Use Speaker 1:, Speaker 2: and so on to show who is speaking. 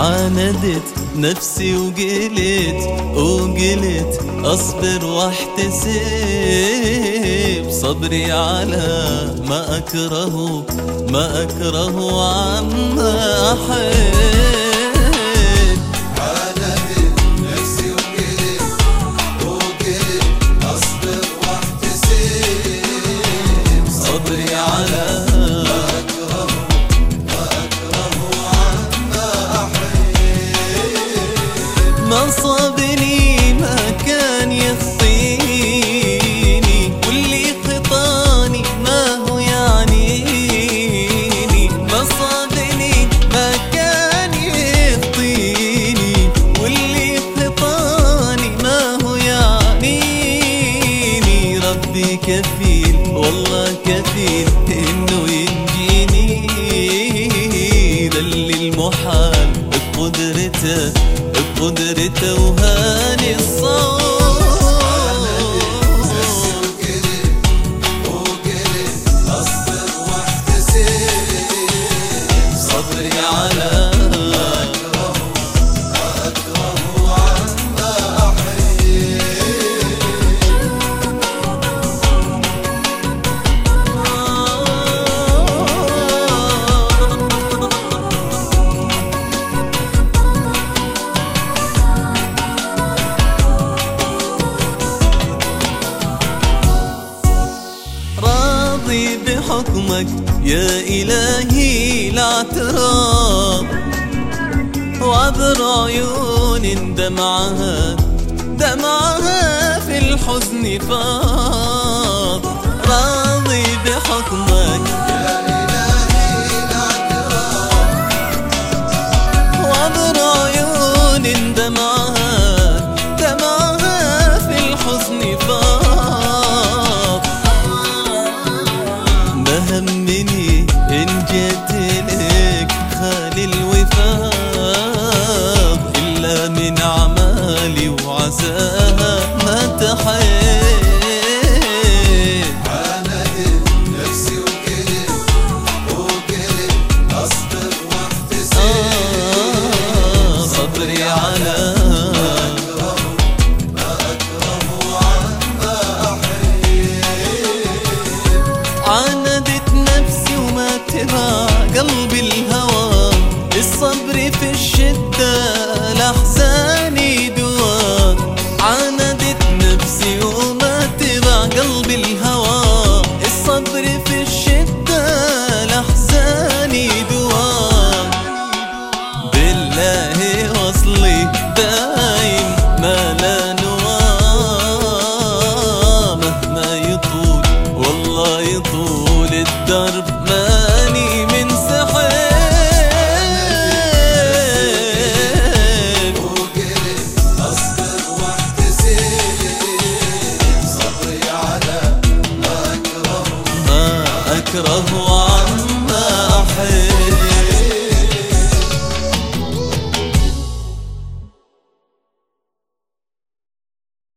Speaker 1: عاندت نفسي وقلت أصبر واحتسب صبري على ما أكره عما أحب.
Speaker 2: عاندت نفسي وقلت أصبر واحتسب
Speaker 1: صبري على ما صابني ما كان يخطيني واللي خطاني ما هو يعنيني. ما صابني ما كان يخطيني واللي خطاني ما هو يعنيني. ربي كفيل والله كفيل انه ينجيني للي المحال بقدرته وهاني الصوت.
Speaker 2: أصبر واحتسب
Speaker 1: صبري على
Speaker 2: أكره عما أحب.
Speaker 1: بحكمك يا إلهي الاعتراف وعبر عيون دمعها في الحزن فاض. راضي بحكمك
Speaker 2: يا إلهي الاعتراف
Speaker 1: وعبر عيون دمعها في الحزن فاض. همني إن جيت لك خالي الوفاق إلا من أعمالي وعساها ما تحيت.
Speaker 2: عاندت نفسي وقلت أصبر واحتسب
Speaker 1: صبري على
Speaker 2: ما أكره عما أحب.
Speaker 1: عاندت نفسي وما تبع قلبي الهوى. الصبر في الشدة لأحزاني دواء. عاندت نفسي وما تبع قلبي الهوى. الصبر في الشدة لأحزاني دواء. بالله وصلي دايم ما لا نوى مهما يطول والله يطول الدرب ماني من سحب.
Speaker 2: أصبر واحتسب صبري على ما أكره
Speaker 1: ما أكره عما